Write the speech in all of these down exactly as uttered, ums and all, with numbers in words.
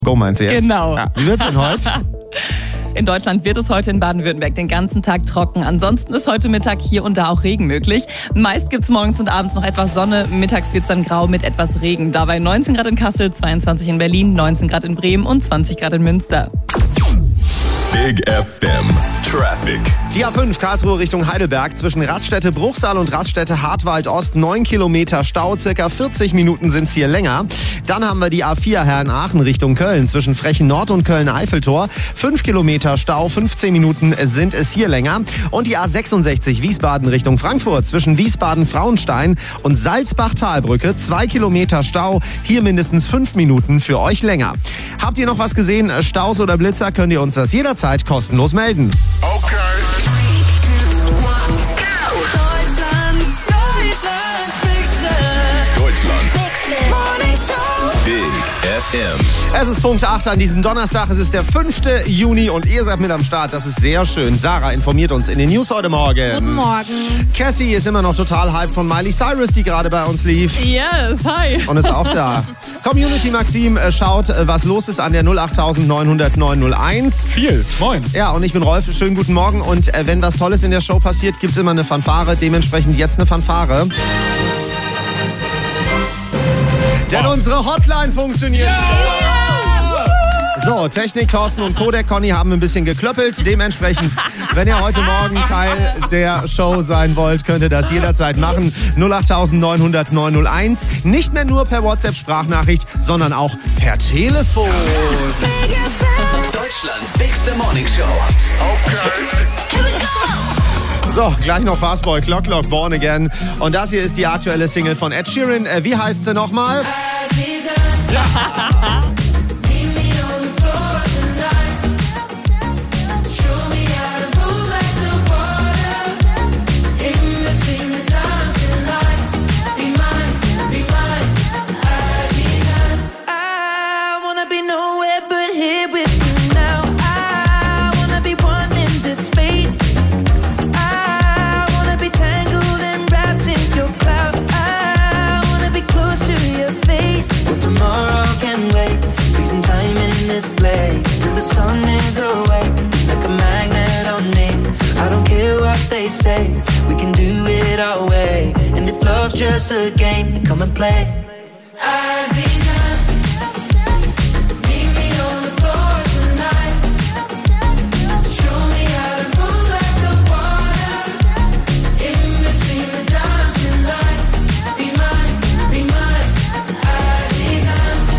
Go meinst du jetzt? Genau. Ja, wie wird's denn heute? In Deutschland wird es heute in Baden-Württemberg den ganzen Tag trocken. Ansonsten ist heute Mittag hier und da auch Regen möglich. Meist gibt es morgens und abends noch etwas Sonne. Mittags wird es dann grau mit etwas Regen. Dabei neunzehn Grad in Kassel, zweiundzwanzig in Berlin, neunzehn Grad in Bremen und zwanzig Grad in Münster. Big F M Traffic. Die A fünf Karlsruhe Richtung Heidelberg zwischen Raststätte Bruchsal und Raststätte Hartwald Ost. neun Kilometer Stau, circa vierzig Minuten sind es hier länger. Dann haben wir die A vier Herrenaachen Richtung Köln zwischen Frechen Nord und Köln-Eiffeltor. fünf Kilometer Stau, fünfzehn Minuten sind es hier länger. Und die A sechsundsechzig Wiesbaden Richtung Frankfurt zwischen Wiesbaden-Frauenstein und Salzbach-Talbrücke. zwei Kilometer Stau, hier mindestens fünf Minuten für euch länger. Habt ihr noch was gesehen? Staus oder Blitzer? Könnt ihr uns das jederzeit kostenlos melden. Okay. Big F M. Es ist Punkt acht an diesem Donnerstag. Es ist der fünfte Juni und ihr seid mit am Start. Das ist sehr schön. Sarah informiert uns in den News heute Morgen. Guten Morgen. Cassie ist immer noch total hyped von Miley Cyrus, die gerade bei uns lief. Yes, hi. Und ist auch da. Community Maxim schaut, was los ist an der null acht neun null null neun null eins. Viel. Moin. Ja, und ich bin Rolf. Schönen guten Morgen. Und äh, wenn was Tolles in der Show passiert, gibt's immer eine Fanfare. Dementsprechend jetzt eine Fanfare. Denn unsere Hotline funktioniert. So, Technik, Thorsten und Codec Conny haben ein bisschen geklöppelt. Dementsprechend, wenn ihr heute Morgen Teil der Show sein wollt, könnt ihr das jederzeit machen. null acht neun null null neun null eins. Nicht mehr nur per WhatsApp-Sprachnachricht, sondern auch per Telefon. Deutschlands bigste Morning Show. Okay. So, gleich noch Fastboy, Clock Clock, Born Again. Und das hier ist die aktuelle Single von Ed Sheeran. Äh, wie heißt sie nochmal? Say we can do it our way, and if love's just a game, then come and play. Aziza, meet me on the floor tonight. Show me how to move like the water. In between the dancing lights, be mine, be mine, Aziza.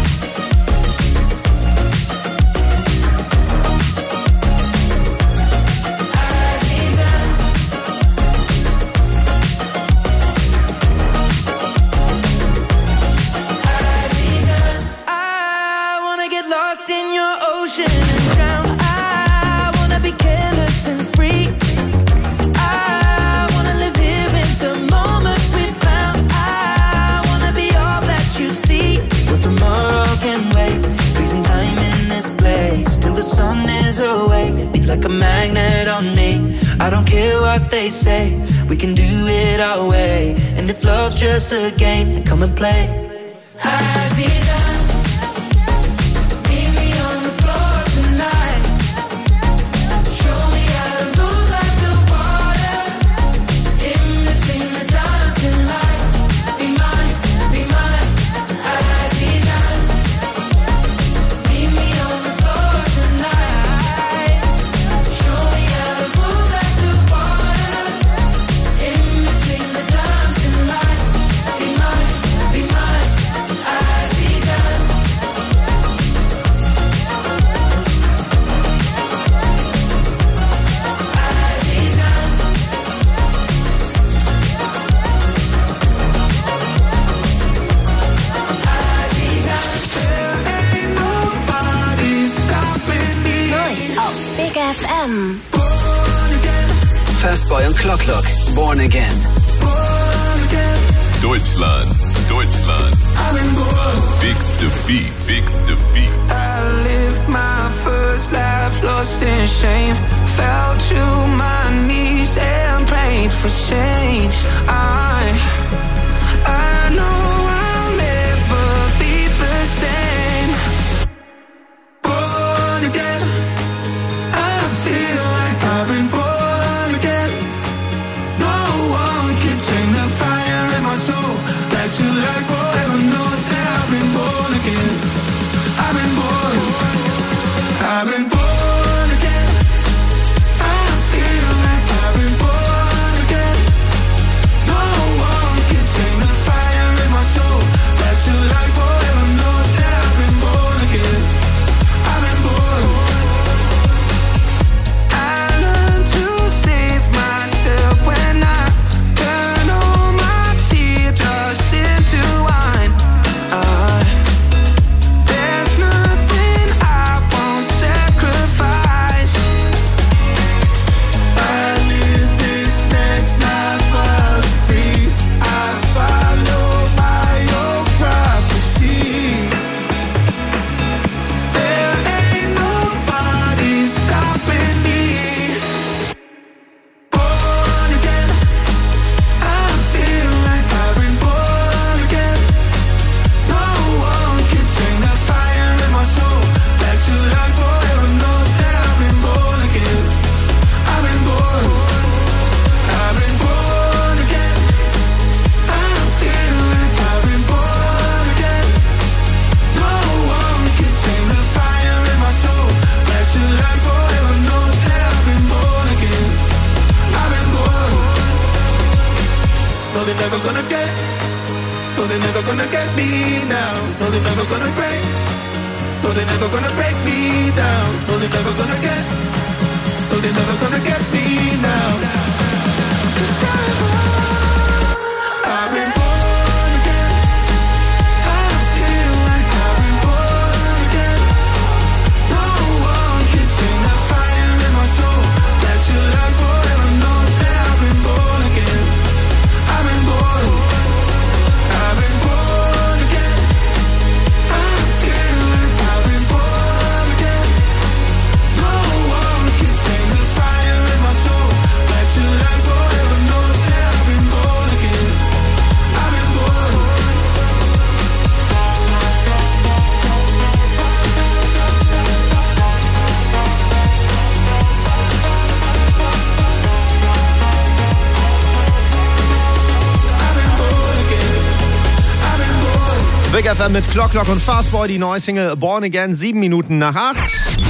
Like a magnet on me. I don't care what they say. We can do it our way. And if love's just a game, then come and play. Aziza, meet me on the floor tonight. Show me how to move like the water. In between the dancing lights. Be mine, be mine, Aziza. Meet me on the floor tonight. Fastboy und Clock Clock, Born Again. Deutschland, Deutschland. Bigste Beat, bigste Beat. I lived my first life lost in shame. Fell to my knees and prayed for change. I, I know I'll never be the same. I've been born again. I feel like I've been born again. No one can tame the fire in my soul. Back to life forever knows that I've been born again. I've been born. I learned to save myself when I turn all my teardrops into wine. Uh, there's nothing I won't sacrifice. I live this next life but free. I follow my own prophecy. There ain't nobody stopping me. Born again. I feel like I've been born again. No one can tame the fire in my soul. Back to life forever knows that I've been born again. I've been born. I've been born again. I feel like I've been born again. No one can tame the fire in my soul. Back to life forever knows that I've been born again. I've been born. No, they're never gonna get. No, they're never gonna get me now. No, they're never gonna break. No, they're never gonna break me down. No, they're never gonna get. No, they're never gonna get me now. 'Cause I'm born. I've been born again. I feel like I've been born again. No one can tame the fire in my soul. Back to life forever knows that I've been born again. I've been born. I've been born again. I feel like I've been born again. No one can tame the fire in my soul. Back to life forever knows that I've been born again. I've been born. I've been born again. I've been born. Big F M mit Clock Clock und Fastboy, die neue Single Born Again, sieben Minuten nach acht.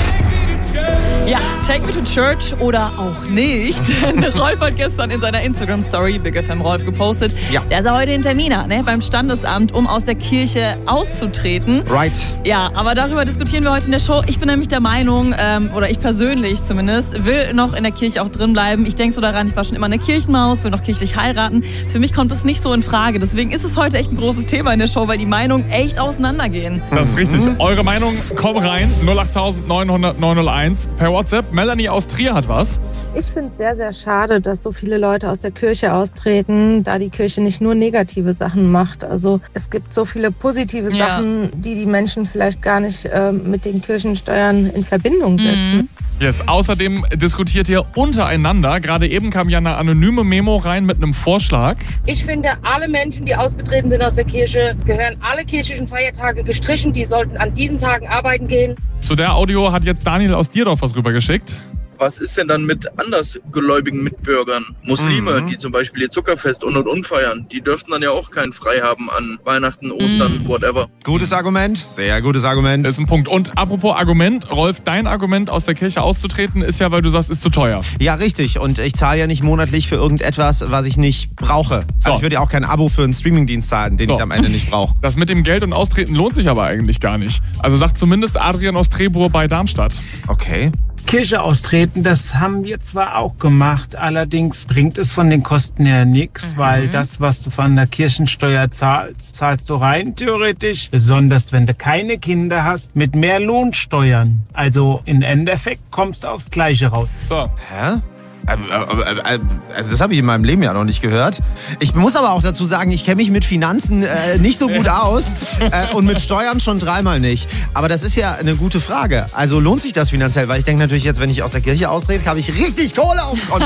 Ja, Take Me to Church oder auch nicht. Rolf hat gestern in seiner Instagram-Story Big F M Rolf gepostet, Ja. dass er heute einen Termin hat, ne, beim Standesamt, um aus der Kirche auszutreten. Right. Ja, aber darüber diskutieren wir heute in der Show. Ich bin nämlich der Meinung, ähm, oder ich persönlich zumindest, will noch in der Kirche auch drin bleiben. Ich denke so daran, ich war schon immer eine Kirchenmaus, will noch kirchlich heiraten. Für mich kommt das nicht so in Frage. Deswegen ist es heute echt ein großes Thema in der Show, weil die Meinungen echt auseinandergehen. Das ist richtig. Eure Meinung, komm rein. null acht neun null null neun null eins per WhatsApp. Melanie aus Trier hat was. Ich finde es sehr, sehr schade, dass so viele Leute aus der Kirche austreten, da die Kirche nicht nur negative Sachen macht. Also es gibt so viele positive Ja. Sachen, die die Menschen vielleicht gar nicht ähm, mit den Kirchensteuern in Verbindung setzen. Yes. Außerdem diskutiert ihr untereinander. Gerade eben kam ja eine anonyme Memo rein mit einem Vorschlag. Ich finde, alle Menschen, die ausgetreten sind aus der Kirche, gehören alle kirchlichen Feiertage gestrichen. Die sollten an diesen Tagen arbeiten gehen. Zu der Audio hat jetzt Daniel aus Dierdorf was rübergeschickt. Was ist denn dann mit andersgläubigen Mitbürgern? Muslime, Mhm. die zum Beispiel ihr Zuckerfest und und und feiern, die dürften dann ja auch keinen frei haben an Weihnachten, Ostern, whatever. Gutes Argument, sehr gutes Argument. Ist ein Punkt. Und apropos Argument, Rolf, dein Argument aus der Kirche auszutreten ist ja, weil du sagst, ist zu teuer. Ja, richtig. Und ich zahle ja nicht monatlich für irgendetwas, was ich nicht brauche. So. Also ich würde ja auch kein Abo für einen Streamingdienst zahlen, den So. ich am Ende nicht brauche. Das mit dem Geld und Austreten lohnt sich aber eigentlich gar nicht. Also sagt zumindest Adrian aus Trebur bei Darmstadt. Okay. Kirche austreten, das haben wir zwar auch gemacht, allerdings bringt es von den Kosten her nichts, weil das, was du von der Kirchensteuer zahlst, zahlst du rein theoretisch, besonders wenn du keine Kinder hast, mit mehr Lohnsteuern. Also im Endeffekt kommst du aufs Gleiche raus. So. Hä? Äh, äh, äh, Also das habe ich in meinem Leben ja noch nicht gehört. Ich muss aber auch dazu sagen, ich kenne mich mit Finanzen äh, nicht so gut aus äh, und mit Steuern schon dreimal nicht. Aber das ist ja eine gute Frage. Also lohnt sich das finanziell? Weil ich denke natürlich jetzt, wenn ich aus der Kirche austrete, habe ich richtig Kohle auf dem Konto.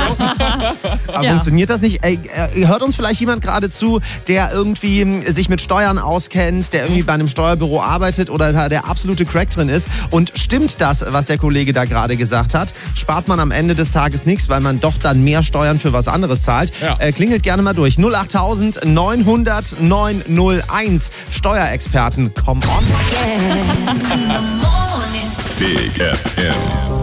Aber Ja. funktioniert das nicht? Ey, äh, hört uns vielleicht jemand gerade zu, der irgendwie ähm, sich mit Steuern auskennt, der irgendwie bei einem Steuerbüro arbeitet oder da der absolute Crack drin ist? Und stimmt das, was der Kollege da gerade gesagt hat? Spart man am Ende des Tages nichts, weil man doch dann mehr Steuern für was anderes zahlt? Ja. Äh, klingelt gerne mal durch. null acht neun null null neun null eins. Steuerexperten, come on. In the morning. Big F M.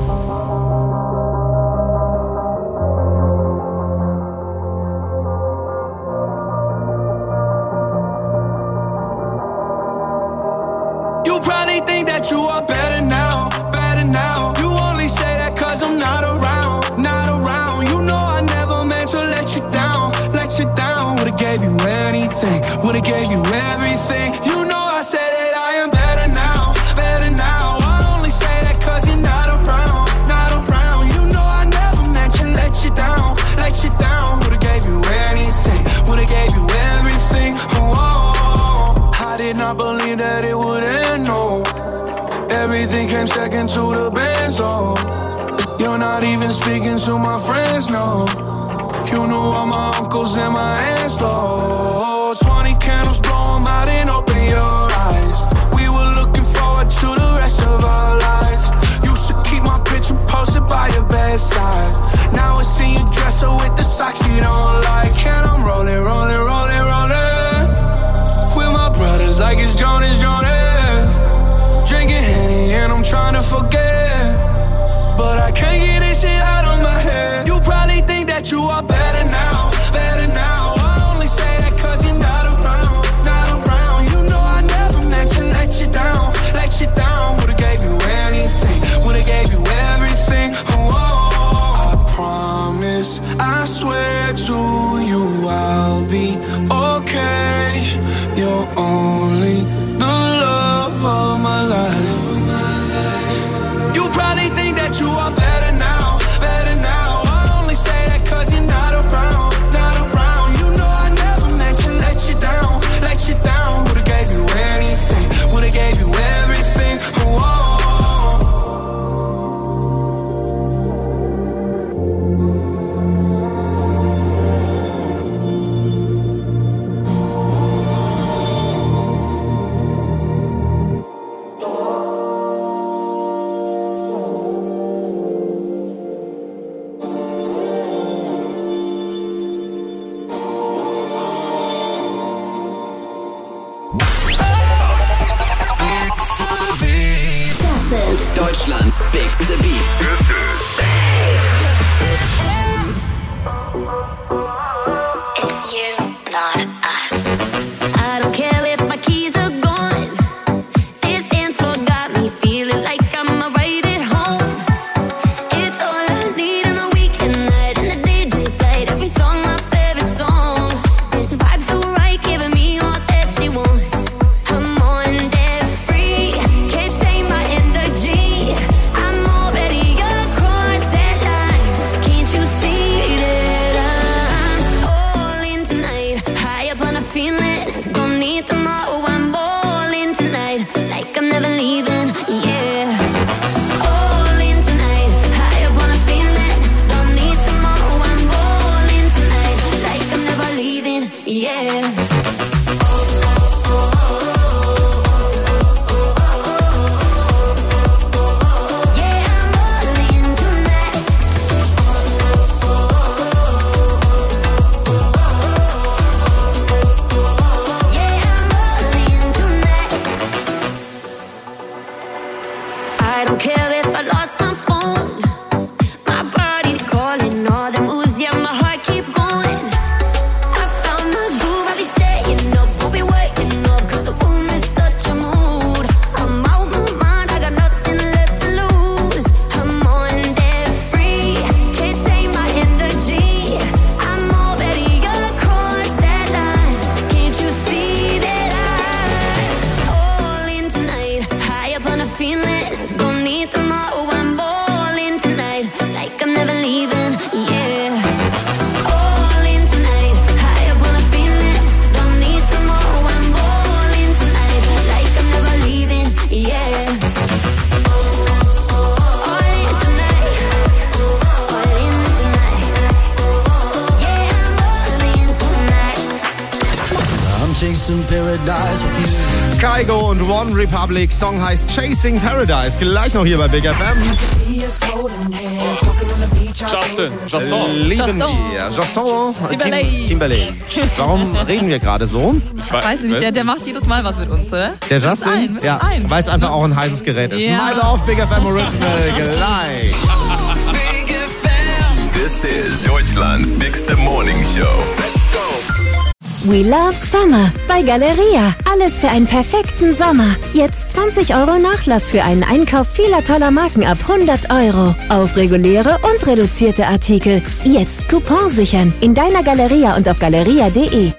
You probably think that you are better now, better now. You only say that cause I'm not around, not around. You know I never meant to let you down, let you down. Would've gave you anything, would've gave you everything. You know I said that I am better now, better now. I only say that cause you're not around, not around. You know I never meant to let you down, let you down. Would've gave you anything, would've gave you everything. Oh, I did not believe that it would end, no. Everything came second to the band, so you're not even speaking to my friends, no. You knew all my uncles and my aunts, though. Twenty candles, blow 'em out and open your eyes. We were looking forward to the rest of our lives. Used to keep my picture posted by your bedside. Now I see you dresser with the socks you don't like. And I'm rolling, rolling, rolling, rolling with my brothers like it's Jonas, Jonas. Drinking Henny and I'm trying to forget, but I can't get this shit out of my head. You probably think that you are better now, better now. I only say that cause you're not around, not around. You know I never meant to let you down, let you down. Would've gave you anything, would've gave you everything. Oh, I promise, I swear to you I'll be okay. You're only the love of my life. You probably think that you are better now, better now. I only say that cause you're not around, not around. You know I never meant to let you down, let you down. Would've gave you anything, would've gave you everything. Oh, Deutschlands bigste Beats. It's you, not us. I don't care if my keys are gone. This dance floor got me feeling like I'm right at home. It's all I need on a weekend night, and the D J played every song, my favorite song. This vibe so right, giving me all that she wants. I'm on that free, can't take my energy. I'm already across that line. Can't you see that I'm all in tonight? High up on a feeling, don't need tomorrow. I'm all in tonight, like I'm never leaving. Yeah, all in tonight. High up on a feeling, don't need tomorrow. I'm all in tonight, like I'm never leaving. Yeah. I don't care if I lost my phone. My body's calling, all the moves, yeah, my heart keep going. I found my groove, I'll be staying up, won't be waking up, cause the room is such a mood. I'm out my mind, I got nothing left to lose. I'm on that free, can't take my energy. I'm already across that line. Can't you see that I'm all in tonight? High up on a feeling, don't need tomorrow. I'm all in tonight, like I'm never leaving. Yeah, all in tonight. High up on a feeling, don't need tomorrow. I'm all in tonight, like I'm never leaving. Yeah, all in tonight, all in tonight. Yeah, I'm all in tonight. I'm chasing paradise with you. Kygo und One Republic. Song heißt Chasing Paradise. Gleich noch hier bei Big F M. Justin, Justin. Lieben wir. Justin. Timberlake. Timberlake. Warum reden wir gerade so? Ich weiß nicht, der, der macht jedes Mal was mit uns, oder? Der Justin? Ja, weil es einfach auch ein heißes Gerät ist. Ja. My Love, Big F M Original, gleich. This is Deutschland's biggest morning show. Let's go. We love Summer bei Galeria. Alles für einen perfekten Sommer. Jetzt zwanzig Euro Nachlass für einen Einkauf vieler toller Marken ab hundert Euro. Auf reguläre und reduzierte Artikel. Jetzt Coupon sichern. In deiner Galeria und auf galeria punkt de.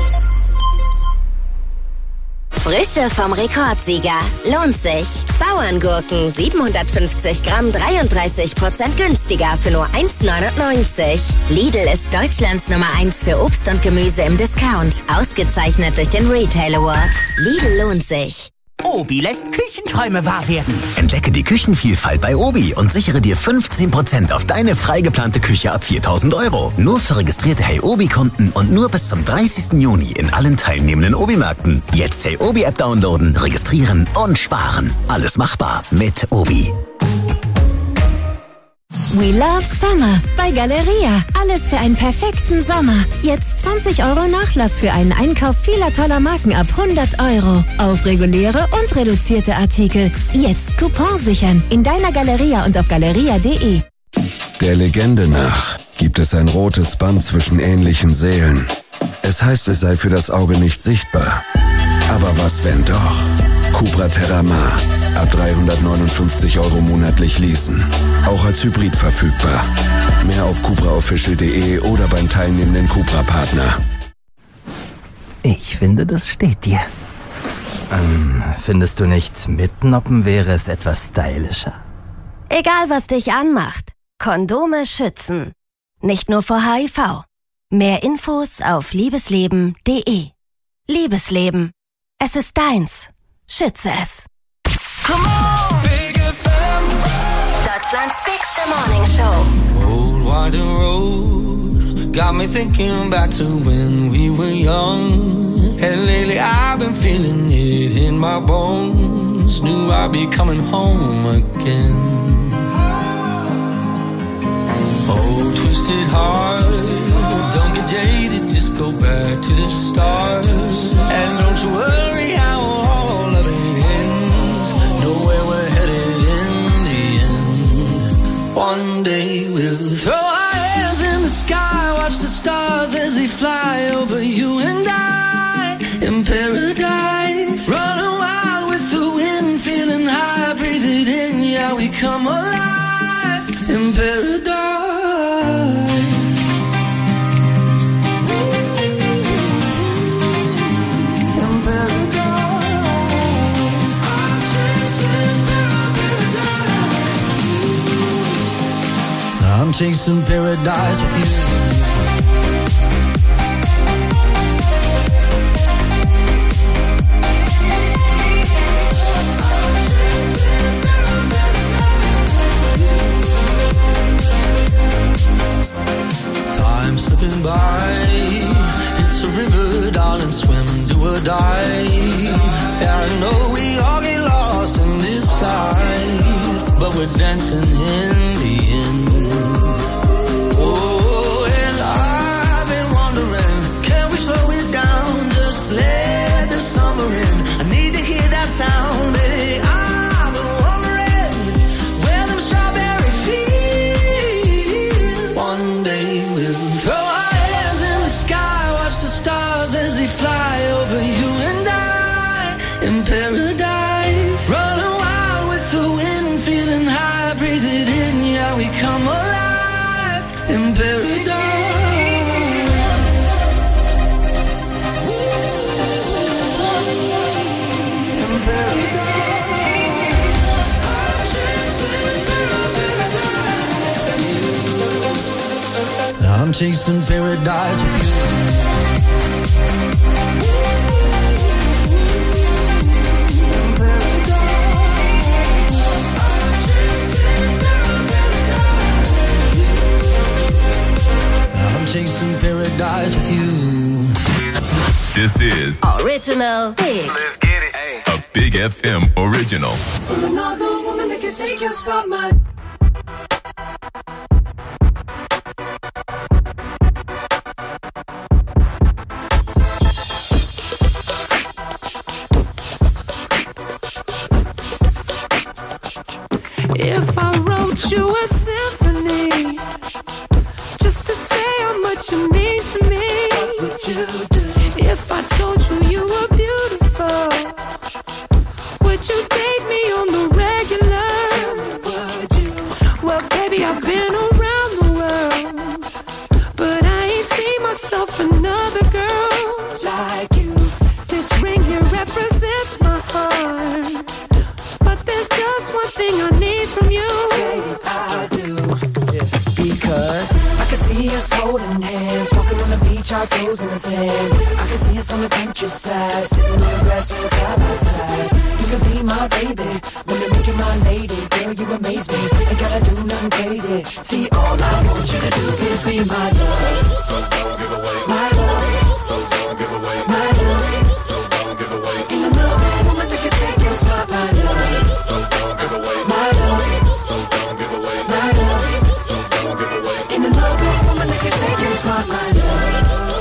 Frische vom Rekordsieger. Lohnt sich. Bauerngurken siebenhundertfünfzig Gramm, dreiunddreißig Prozent günstiger für nur eins neunundneunzig. Lidl ist Deutschlands Nummer eins für Obst und Gemüse im Discount. Ausgezeichnet durch den Retail Award. Lidl lohnt sich. Obi lässt Küchenträume wahr werden. Entdecke die Küchenvielfalt bei Obi und sichere dir fünfzehn Prozent auf deine frei geplante Küche ab viertausend Euro. Nur für registrierte Hey Obi-Kunden und nur bis zum dreißigsten Juni in allen teilnehmenden Obi-Märkten. Jetzt Hey Obi-App downloaden, registrieren und sparen. Alles machbar mit Obi. We love Summer bei Galeria. Alles für einen perfekten Sommer. Jetzt zwanzig Euro Nachlass für einen Einkauf vieler toller Marken ab hundert Euro. Auf reguläre und reduzierte Artikel. Jetzt Coupon sichern. In deiner Galeria und auf galeria punkt de. Der Legende nach gibt es ein rotes Band zwischen ähnlichen Seelen. Es heißt, es sei für das Auge nicht sichtbar. Aber was, wenn doch? Cupra Terramar. Ab dreihundertneunundfünfzig Euro monatlich leasen. Auch als Hybrid verfügbar. Mehr auf cupra official punkt de oder beim teilnehmenden Cupra-Partner. Ich finde, das steht dir. Ähm, findest du nicht, mitnoppen wäre es etwas stylischer? Egal, was dich anmacht. Kondome schützen. Nicht nur vor H I V. Mehr Infos auf liebesleben punkt de. Liebesleben. Es ist deins. Schütze es. Come on, Big F M. Deutschlands biggste Morning Show. Old winding road got me thinking back to when we were young. And lately I've been feeling it in my bones. Knew I'd be coming home again. Oh, twisted heart, don't get jaded, just go back to the start. And don't you worry how all of it ends. Know where we're headed in the end. One day we'll throw our hands in the sky, watch the stars as they fly over you and I. In paradise, running wild with the wind, feeling high, breathe it in, yeah, we come alive. In paradise. I'm chasing paradise with you. Time slipping by, it's a river, darling, swim, do or die. Yeah, I know we all get lost in this tide, but we're dancing in the end. Oh, and I've been wondering, can we slow it down? Just let the summer in. I need to hear that sound, baby. I've been wondering where them strawberry fields. One day we'll throw our hands in the sky, watch the stars as they fly over you and I. In paradise, running wild with the wind, feeling high, breathe it in, yeah, we come alive. In paradise. I'm chasing paradise with you. I'm chasing paradise with you. This is Original Big. Let's get it. A Big F M original. Another woman that can take your spot, man. If I wrote you a symphony just to say how much you mean to me, what would you do? If I told you you were beautiful, would you date me on the regular? Tell me, would you? Well, baby, I've been around the world, but I ain't seen myself another girl like you. This ring here represents my heart, but there's just one thing I need from you. Say I do. Because I can see us holding hands, walking on the beach, our toes in the sand. I can see us on the countryside, sitting on the grassland side by side. You could be my baby, when you're making my lady. Girl, you amaze me, ain't gotta do nothing crazy. See, all I want you to do is be my love. So don't give away my love. So don't give away my love. So don't give away. Ain't another woman that can take your spot, my love. So don't give away my love. So don't give away my love. So don't give away. Ain't another woman that can take your spot, my love.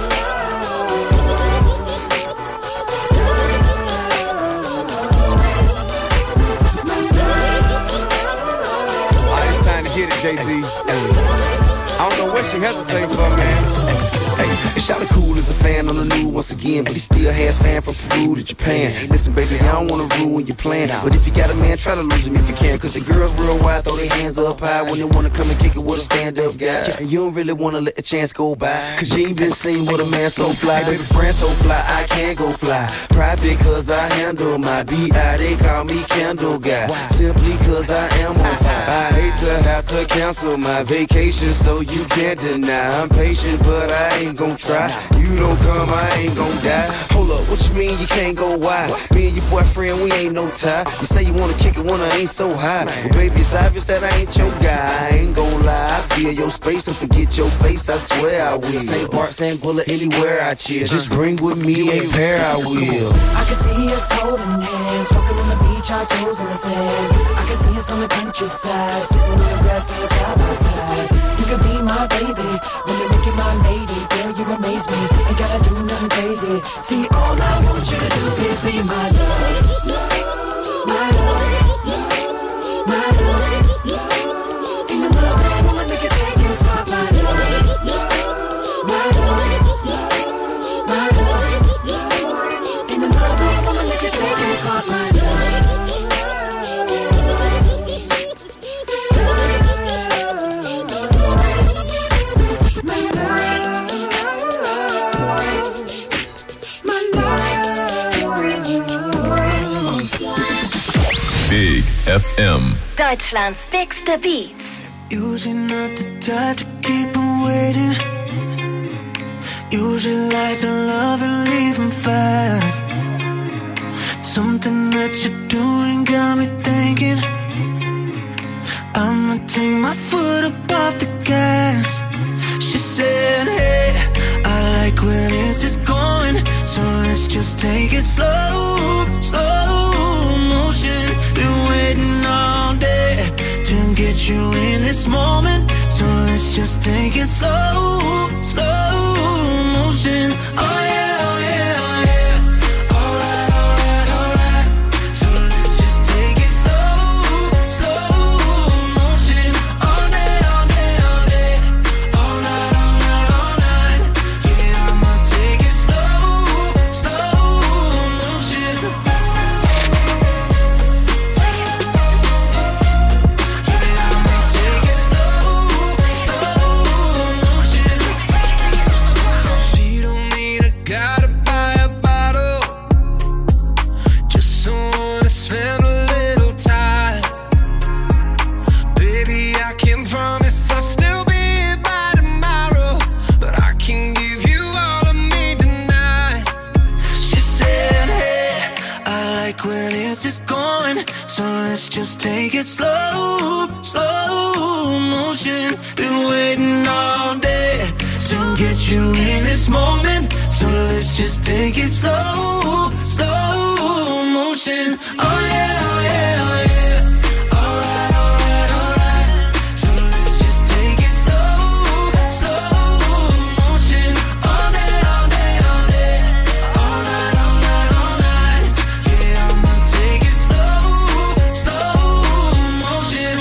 Get it, Jay-Z. Hey. I don't know what she hesitating for, man. Hey, hey. Shawty cool as a fan on the new once again, but he still has fan from Peru to Japan. Listen, baby, I don't wanna ruin your plan, but if you got a man, try to lose him if you can. Cause the girls real wide, throw their hands up high when they wanna come and kick it with a stand-up guy. And you don't really wanna let the chance go by, cause you ain't been seen with a man so fly. Baby, friend so fly, I can't go fly. Private cause I handle my B I, they call me Candle Guy. Simply cause I am on fire. I hate to have to cancel my vacation, so you can't deny. I'm patient, but I ain't gon' try. You don't come, I ain't gon' die. Hold up, what you mean you can't go wide? Me and your boyfriend, we ain't no tie. You say you wanna kick it when I ain't so high. Well, baby, it's obvious that I ain't your guy. I ain't gon' lie, I feel your space and forget your face, I swear I will. Same part, same bullet, anywhere I chill. Just bring with me a pair, I will. I can see us holding hands, walking on the beach, our toes in the sand. I can see us on the countryside, sitting on the grassland side by side. You could be my baby, when you're making my lady. Girl, you amaze me, ain't gotta do nothing crazy. See, all I want you to do is be my love. My love. My love. Ain't another woman that can take your spot, my love. My love. My love. Ain't another woman that can take your spot, my love. Big F M. Deutschlands bigste Beats. Usually not the type to keep him waiting. Usually like to love and leave him fast. Something that you're doing got me thinking I'ma take my foot up off the gas. She said, hey, I like where this is going, so let's just take it slow, slow motion. Been waiting all day to get you in this moment, so let's just take it slow, slow motion. Oh yeah, oh yeah, oh yeah. Alright, alright, alright. So let's just take it slow, slow motion. All day, all day, all day. All night, all night, all night. Yeah, I'ma take it slow, slow motion. Yeah, I'ma take it slow, slow motion. She don't need a guy to buy a bottle, just someone to spend a little time. Baby, I can promise I'll still be here by tomorrow, but I can give you all of me tonight. She said, hey, I like where this is going, so let's just take it slow, slow motion. Been waiting all day to get you in this moment, so So let's just take it slow, slow motion. Oh yeah, oh yeah, oh yeah. Alright, alright, alright. So let's just take it slow, slow motion. All day, all day, all day. All night, all night, all night. Yeah, I'ma take it slow, slow motion.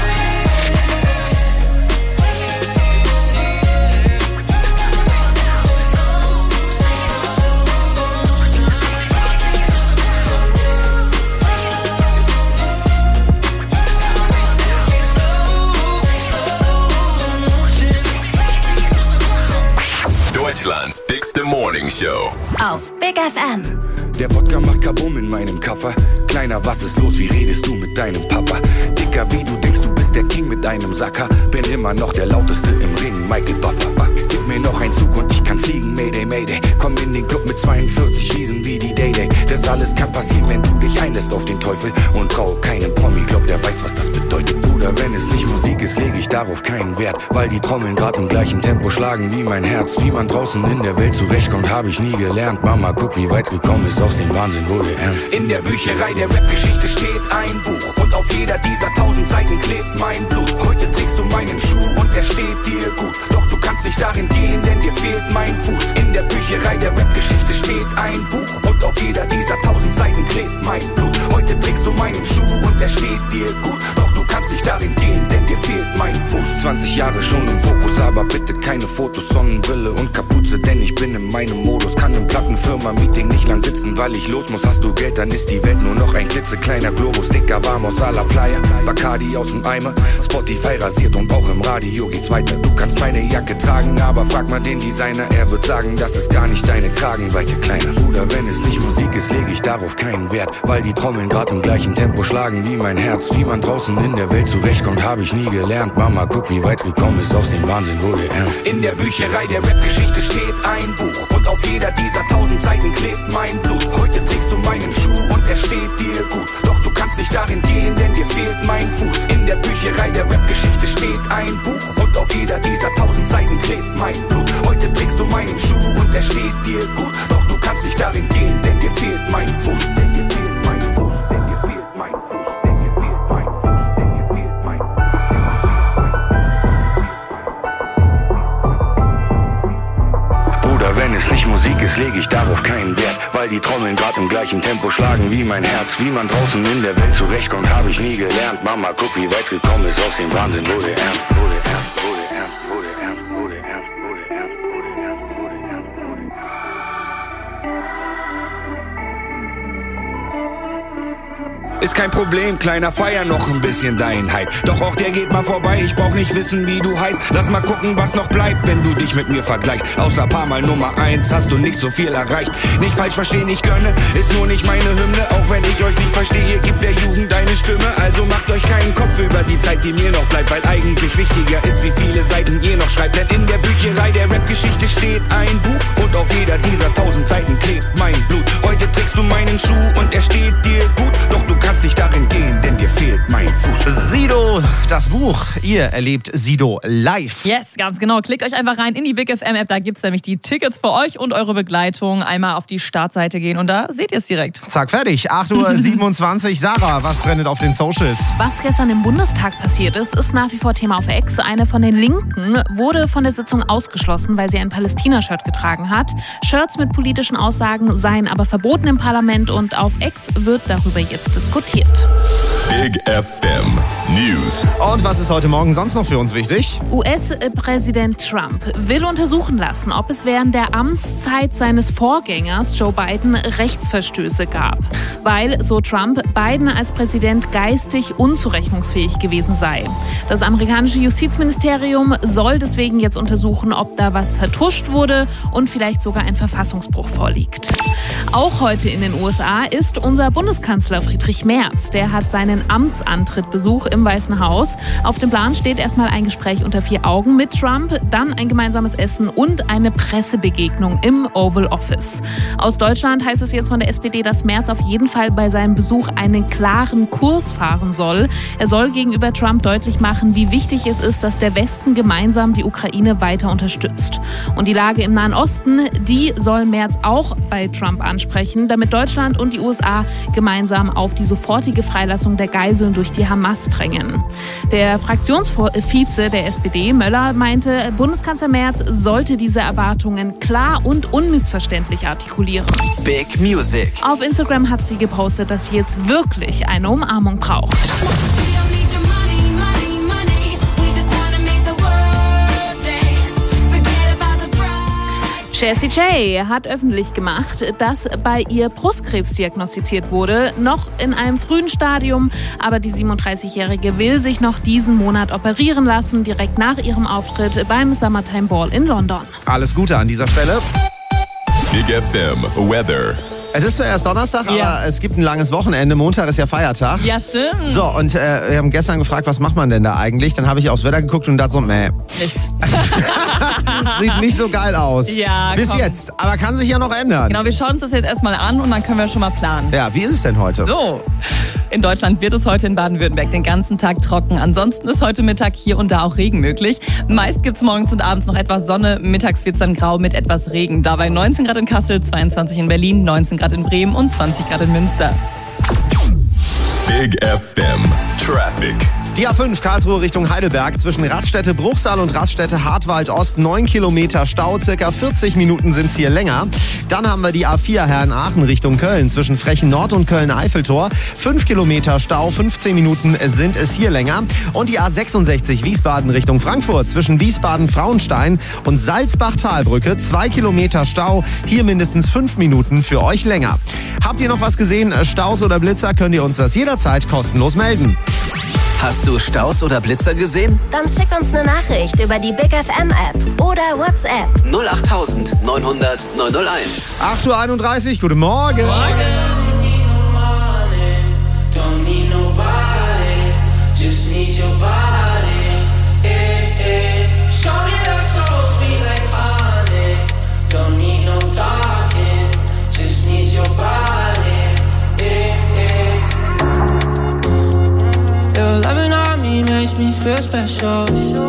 Deutschlands bigste Morning Show. Auf Big F M. Der Wodka macht Kabum in meinem Kaffer. Kleiner, was ist los? Wie redest du mit deinem Papa? Dicker, wie du denkst, du bist der King mit deinem Sacker. Bin immer noch der lauteste im Ring, Michael Buffer. Gib mir noch einen Zug und ich kann fliegen, Mayday, Mayday. Komm in den Club mit zweiundvierzig Riesen wie die Day-Day. Das alles kann passieren, wenn du dich einlässt auf den Teufel. Und trau keinem Promi, glaub, der weiß, was das bedeutet. Bruder, wenn es nicht Musik ist, leg ich darauf keinen Wert. Weil die Trommeln grad im gleichen Tempo schlagen wie mein Herz. Wie man draußen in der Welt zurechtkommt, hab ich nie gelernt. Mama, guck, wie weit gekommen ist, aus dem Wahnsinn wurde ernst. In der Bücherei der Rap-Geschichte steht ein Buch. Und auf jeder dieser tausend Seiten klebt mein Blut. Heute trägst du meinen Schuh und er steht dir gut. Doch du kannst nicht darin gehen, denn dir fehlt mein Fuß. In der Bücherei der Rap-Geschichte steht ein Buch. Und auf jeder dieser tausend Seiten klebt mein Blut. Heute trägst du meinen Schuh und er steht dir gut. Doch du kannst nicht darin gehen, denn dir fehlt mein Fuß. zwanzig Jahre schon im Fokus, aber bitte keine Fotos, Sonnenbrille und Kapuze. Denn ich bin in meinem Modus, kann im Plattenfirma-Meeting nicht lang sitzen, weil ich los muss. Hast du Geld, dann ist die Welt nur noch ein klitzekleiner Globus. Dicker warm aus aller Playa, Bacardi aus dem Eimer. Spotify rasiert und auch im Radio geht's weiter. Du kannst meine Jacke tragen, aber frag mal den Designer. Er wird sagen, das ist gar nicht deine Kragenweite, kleiner Bruder. Wenn es nicht Musik ist, lege ich darauf keinen Wert. Weil die Trommeln grad im gleichen Tempo schlagen wie mein Herz. Wie man draußen in der Welt zurechtkommt, hab ich nie gelernt. Mama, guck, wie weit gekommen ist, aus dem Wahnsinn wurde ernst. In der Bücherei der Rap-Geschichte steht ein Buch. Und auf jeder dieser tausend Seiten klebt mein Blut. Heute trägst du meinen Schuh und er steht dir gut. Doch du kannst nicht darin gehen, denn dir fehlt mein Fuß. In der Bücherei der Rap-Geschichte steht ein Buch. Und auf jeder dieser tausend Seiten klebt mein Blut. Heute trägst du meinen Schuh und er steht dir gut. Doch du kannst nicht darin gehen, denn dir fehlt mein Fuß. Denn dir fehlt mein Fuß, denn dir fehlt mein Fuß, denn dir fehlt mein Fuß, denn dir fehlt mein Fuß. Bruder, wenn es nicht Musik ist, lege ich darauf keinen Wert. Weil die Trommeln grad im gleichen Tempo schlagen wie mein Herz. Wie man draußen in der Welt zurechtkommt, hab ich nie gelernt. Mama, guck, wie weit gekommen ist, aus dem Wahnsinn wurde ernst, wurde ernst, wurde ernst, wurde ernst, wurde ernst, wurde ernst, wurde ernst, wurde ernst, wurde ernst. Ist kein Problem, Kleiner, feier noch ein bisschen deinen Hype. Doch auch der geht mal vorbei, ich brauch nicht wissen, wie du heißt. Lass mal gucken, was noch bleibt, wenn du dich mit mir vergleichst. Außer paar Mal Nummer eins hast du nicht so viel erreicht. Nicht falsch verstehen, ich gönne, ist nur nicht meine Hymne. Auch wenn ich euch nicht verstehe, gibt der Jugend eine Stimme. Also macht euch keinen Kopf über die Zeit, die mir noch bleibt. Weil eigentlich wichtiger ist, wie viele Seiten ihr noch schreibt. Denn in der Bücherei der Rap-Geschichte steht ein Buch. Und auf jeder dieser tausend Seiten klebt mein Blut. Heute trägst du meinen Schuh und er steht dir gut. Doch du kannst nicht darin gehen, denn dir fehlt mein Fuß. Sido, das Buch. Ihr erlebt Sido live. Yes, ganz genau. Klickt euch einfach rein in die Big F M App. Da gibt's nämlich die Tickets für euch und eure Begleitung. Einmal auf die Startseite gehen und da seht ihr es direkt. Zack, fertig. acht Uhr siebenundzwanzig. Sarah, was trendet auf den Socials? Was gestern im Bundestag passiert ist, ist nach wie vor Thema auf X. Eine von den Linken wurde von der Sitzung ausgeschlossen, weil sie ein Palästina-Shirt getragen hat. Shirts mit politischen Aussagen seien aber verboten im Parlament und auf X wird darüber jetzt diskutiert. Big F M News. Und was ist heute Morgen sonst noch für uns wichtig? U S-Präsident Trump will untersuchen lassen, ob es während der Amtszeit seines Vorgängers Joe Biden Rechtsverstöße gab. Weil, so Trump, Biden als Präsident geistig unzurechnungsfähig gewesen sei. Das amerikanische Justizministerium soll deswegen jetzt untersuchen, ob da was vertuscht wurde und vielleicht sogar ein Verfassungsbruch vorliegt. Auch heute in den U S A ist unser Bundeskanzler Friedrich Merz. Der hat seinen Amtsantrittbesuch im Weißen Haus. Auf dem Plan steht erstmal ein Gespräch unter vier Augen mit Trump, dann ein gemeinsames Essen und eine Pressebegegnung im Oval Office. Aus Deutschland heißt es jetzt von der S P D, dass Merz auf jeden Fall bei seinem Besuch einen klaren Kurs fahren soll. Er soll soll gegenüber Trump deutlich machen, wie wichtig es ist, dass der Westen gemeinsam die Ukraine weiter unterstützt. Und die Lage im Nahen Osten, die soll Merz auch bei Trump ansprechen, damit Deutschland und die U S A gemeinsam auf die sofortige Freilassung der Geiseln durch die Hamas drängen. Der Fraktionsvize der S P D, Möller, meinte, Bundeskanzler Merz sollte diese Erwartungen klar und unmissverständlich artikulieren. Big Music. Auf Instagram hat sie gepostet, dass sie jetzt wirklich eine Umarmung braucht. Jessie J hat öffentlich gemacht, dass bei ihr Brustkrebs diagnostiziert wurde, noch in einem frühen Stadium. Aber die siebenunddreißigjährige will sich noch diesen Monat operieren lassen, direkt nach ihrem Auftritt beim Summertime Ball in London. Alles Gute an dieser Stelle. Big F M Weather. Es ist zwar erst Donnerstag, Ja. aber es gibt ein langes Wochenende. Montag ist ja Feiertag. Ja, stimmt. So, und äh, wir haben gestern gefragt, was macht man denn da eigentlich? Dann habe ich aufs Wetter geguckt und dachte so, meh. Nichts. Sieht nicht so geil aus. Ja, Bis komm. jetzt. Aber kann sich ja noch ändern. Genau, wir schauen uns das jetzt erstmal an und dann können wir schon mal planen. Ja, wie ist es denn heute? So, in Deutschland wird es heute in Baden-Württemberg den ganzen Tag trocken. Ansonsten ist heute Mittag hier und da auch Regen möglich. Meist gibt es morgens und abends noch etwas Sonne. Mittags wird es dann grau mit etwas Regen. Dabei neunzehn Grad in Kassel, zweiundzwanzig in Berlin, neunzehn Grad in Bremen und zwanzig Grad in Münster. Big F M Traffic. Die A fünf Karlsruhe Richtung Heidelberg zwischen Raststätte Bruchsal und Raststätte Hartwald Ost. neun Kilometer Stau, circa vierzig Minuten sind es hier länger. Dann haben wir die A vier Herrenaachen Richtung Köln zwischen Frechen Nord und Köln-Eiffeltor. fünf Kilometer Stau, fünfzehn Minuten sind es hier länger. Und die A sechsundsechzig Wiesbaden Richtung Frankfurt zwischen Wiesbaden-Frauenstein und Salzbach-Talbrücke. zwei Kilometer Stau, hier mindestens fünf Minuten für euch länger. Habt ihr noch was gesehen? Staus oder Blitzer? Könnt ihr uns das jederzeit kostenlos melden. Hast du Staus oder Blitzer gesehen? Dann schick uns eine Nachricht über die Big F M App oder WhatsApp. null acht neun null null neun null eins. acht Uhr einunddreißig, guten Morgen. Don't need nobody, just need your body. Eh, eh. Show me that soul sweet like honey. Don't need no talking, just need your body. Eh, eh. Your loving on me makes me feel special.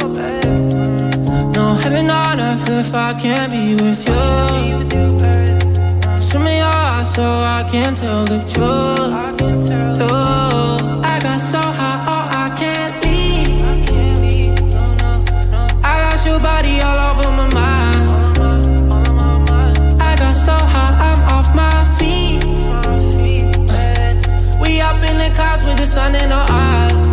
No heaven on earth if I can't be with you. Swim in your eyes so I can tell the truth. Oh, I got so high, oh, I can't leave. I got your body all over my mind. I got so high, I'm off my feet. We up in the clouds with the sun in our eyes.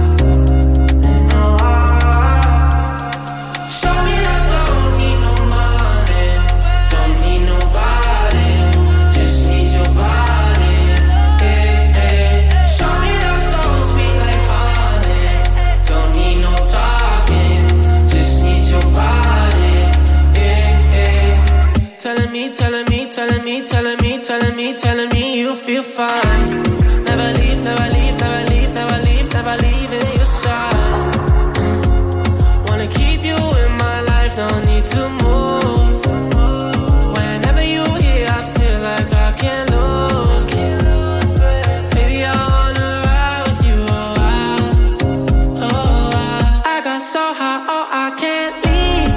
Show me that don't need no money, don't need nobody, just need your body. Eh, eh. Show me that soul sweet like honey, don't need no talking, just need your body. Eh, eh. Telling me, telling me, telling me, telling me, telling me, telling me you feel fine. Never leave, never leave, never leave, never leave, never leave in your side. Wanna keep you in my life, don't need to move. Whenever you here, I feel like I can't lose. Baby, I wanna ride with you, oh, I, oh, I. I got so high, oh, I can't leave.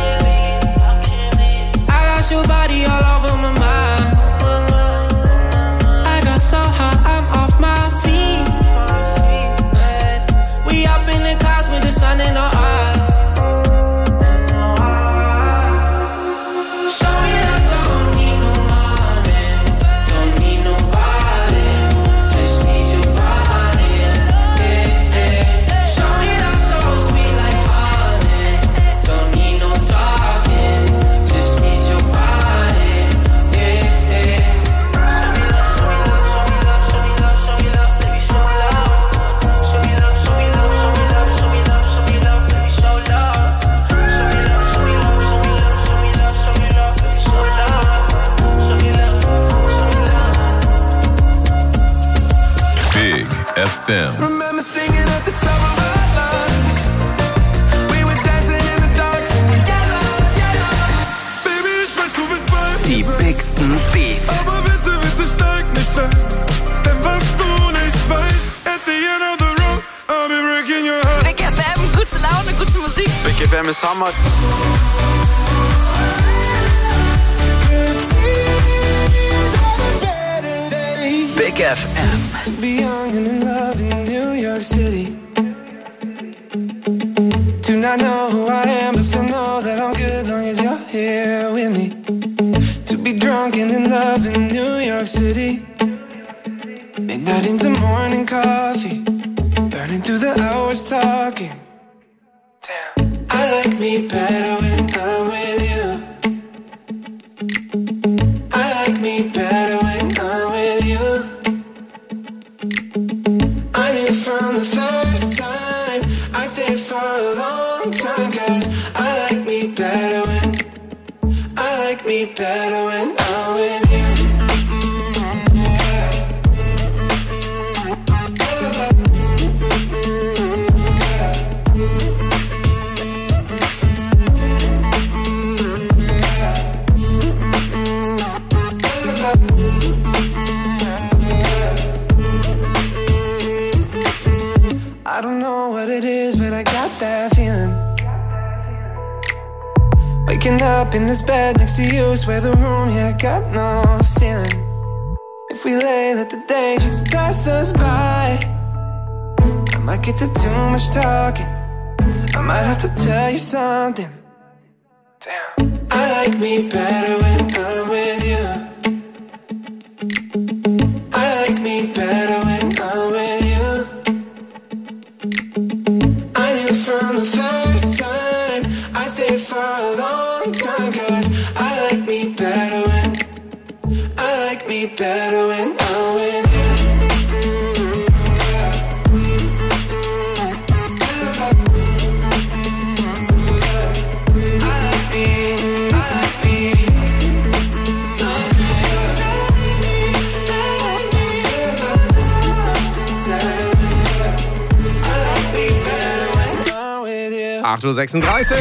I got your body all over my mind. I got so high, I'm off my feet. We up in the clouds with the sun in our eyes. Show me that don't need no money, don't need nobody, just need your body. Eh, eh. Show me that soul sweet like honey, don't need no talking, just need your body. Eh, eh. gute Laune, gute Musik. Big F M ist Hammer. Big F M. To be young and in love in New York City. Do not know who I am, but still know that I'm good long as you're here with me. To be drunk and in love in New York City. Midnight into morning coffee. Burning through the hours talking. Damn, I like me better when I'm with you. I like me better when I'm with you. I knew from the first time I stayed for a long time. Cause I like me better when I like me better when I'm with you. I don't know what it is, but I got that feeling. Waking up in this bed next to you, swear the room, yeah, got no ceiling. If we lay, let the day just pass us by. I might get to too much talking. I might have to tell you something. Damn, I like me better when I'm with you. I like me better when I'm with you. I knew from the first time I stayed for a long time. Cause I like me better when I like me better when I'm with you. acht Uhr sechsunddreißig.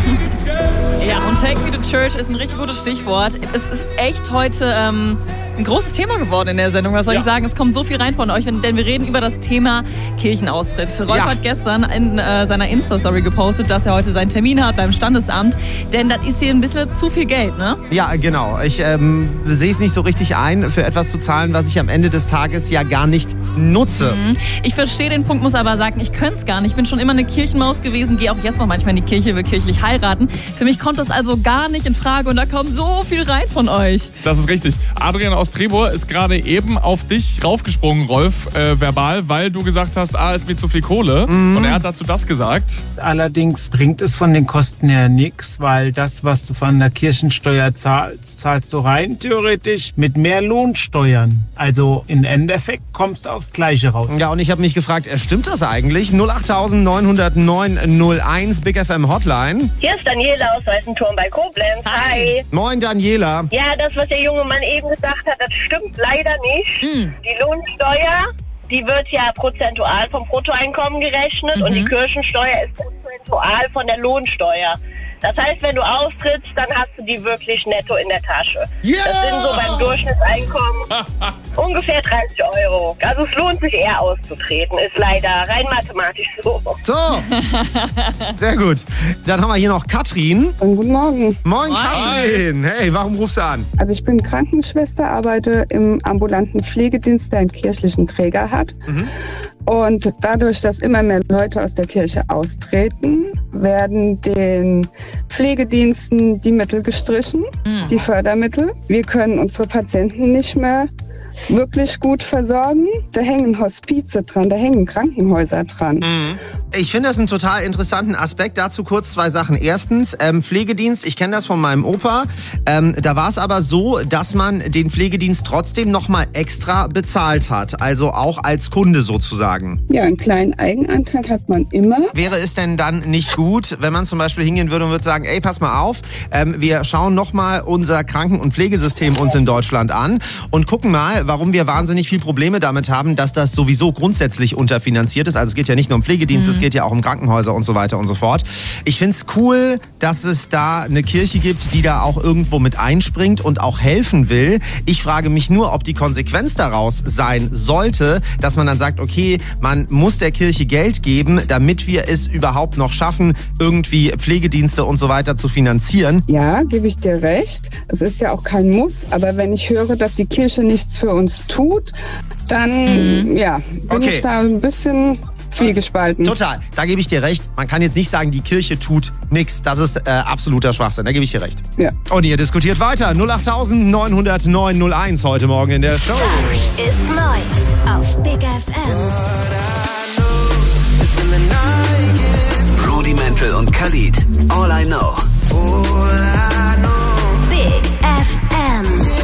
Ja, und Take Me to Church ist ein richtig gutes Stichwort. Es ist echt heute ähm, ein großes Thema geworden in der Sendung. Was soll ja. ich sagen? Es kommt so viel rein von euch, denn wir reden über das Thema Kirchenaustritt. Rolf ja. hat gestern in äh, seiner Insta-Story gepostet, dass er heute seinen Termin hat beim Standesamt. Denn das ist hier ein bisschen zu viel Geld, ne? Ja, genau. Ich ähm, sehe es nicht so richtig ein, für etwas zu zahlen, was ich am Ende des Tages ja gar nicht nutze. Mhm. Ich verstehe den Punkt, muss aber sagen, ich könnte es gar nicht. Ich bin schon immer eine Kirchenmaus gewesen, gehe auch jetzt noch manchmal in die Kirche, will kirchlich heiraten. Für mich kommt das also gar nicht in Frage und da kommt so viel rein von euch. Das ist richtig. Adrian aus Trebor ist gerade eben auf dich raufgesprungen, Rolf, äh, verbal, weil du gesagt hast, ah, ist mir zu viel Kohle. Mhm. Und er hat dazu das gesagt. Allerdings bringt es von den Kosten her nichts, weil das, was du von der Kirchensteuer zahlst, zahlst du rein theoretisch mit mehr Lohnsteuern. Also im Endeffekt kommst du aufs Gleiche raus. Ja, und ich habe mich gefragt, stimmt das eigentlich? null acht neun null neun null eins Big F M Hotline. Hier ist Daniela aus Weißenturm bei Koblenz. Hi. Moin, Daniela. Ja, das, was der junge Mann eben gesagt hat, das stimmt leider nicht. Mhm. Die Lohnsteuer, die wird ja prozentual vom Bruttoeinkommen gerechnet mhm. und die Kirchensteuer ist prozentual von der Lohnsteuer. Das heißt, wenn du austrittst, dann hast du die wirklich netto in der Tasche. Yeah! Das sind so beim Durchschnittseinkommen ungefähr dreißig Euro. Also es lohnt sich eher auszutreten, ist leider rein mathematisch so. So, sehr gut. Dann haben wir hier noch Katrin. Und guten Morgen. Moin, Moin Katrin. Hey, warum rufst du an? Also ich bin Krankenschwester, arbeite im ambulanten Pflegedienst, der einen kirchlichen Träger hat. Mhm. Und dadurch, dass immer mehr Leute aus der Kirche austreten, werden den Pflegediensten die Mittel gestrichen, mhm. die Fördermittel. Wir können unsere Patienten nicht mehr wirklich gut versorgen. Da hängen Hospize dran, da hängen Krankenhäuser dran. Mhm. Ich finde das einen total interessanten Aspekt. Dazu kurz zwei Sachen. Erstens, ähm, Pflegedienst, ich kenne das von meinem Opa. Ähm, da war es aber so, dass man den Pflegedienst trotzdem nochmal extra bezahlt hat. Also auch als Kunde sozusagen. Ja, einen kleinen Eigenanteil hat man immer. Wäre es denn dann nicht gut, wenn man zum Beispiel hingehen würde und würde sagen, ey, pass mal auf, ähm, wir schauen nochmal unser Kranken- und Pflegesystem uns in Deutschland an und gucken mal, warum wir wahnsinnig viel Probleme damit haben, dass das sowieso grundsätzlich unterfinanziert ist. Also es geht ja nicht nur um Pflegedienst, mhm. es geht ja auch um Krankenhäuser und so weiter und so fort. Ich finde es cool, dass es da eine Kirche gibt, die da auch irgendwo mit einspringt und auch helfen will. Ich frage mich nur, ob die Konsequenz daraus sein sollte, dass man dann sagt, okay, man muss der Kirche Geld geben, damit wir es überhaupt noch schaffen, irgendwie Pflegedienste und so weiter zu finanzieren. Ja, gebe ich dir recht. Es ist ja auch kein Muss, aber wenn ich höre, dass die Kirche nichts für uns tut, dann mhm. ja, bin okay. ich da ein bisschen zwiegespalten. Total, da gebe ich dir recht. Man kann jetzt nicht sagen, die Kirche tut nichts. Das ist äh, absoluter Schwachsinn, da gebe ich dir recht. Ja. Und ihr diskutiert weiter. null acht neun null null neun null eins heute Morgen in der Show. Das ist neu auf Big F M. Rudimental und Khalid. All I know. Big F M.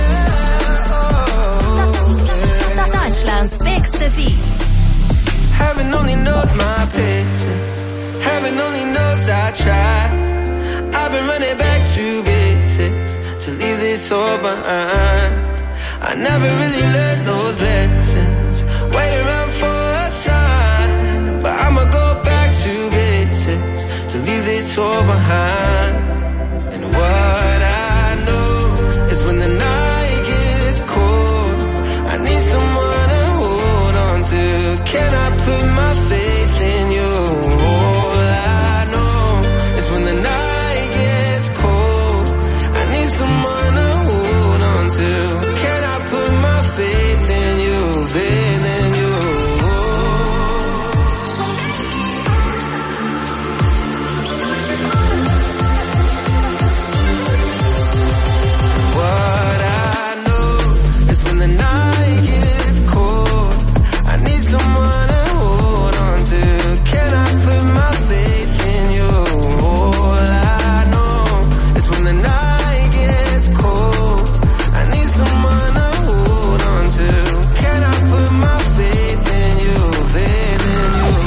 Deutschlands bigste Beats. Heaven only knows my patience. Heaven only knows I try. I've been running back to basics to leave this all behind. I never really learned those lessons. Wait around for a sign, but I'ma go back to basics to leave this all behind. And what I know is when the night gets cold, I need someone to hold on to. Can I put my faith in you? All I know is when the night gets cold, I need someone to hold on to. Can I put my faith in you? Faith in you. What I know is when the night gets cold, I need someone to hold on to. Can I put my faith in you? All I know is when the night gets cold, I need someone to hold on to. Can I put my faith in you? Faith in you.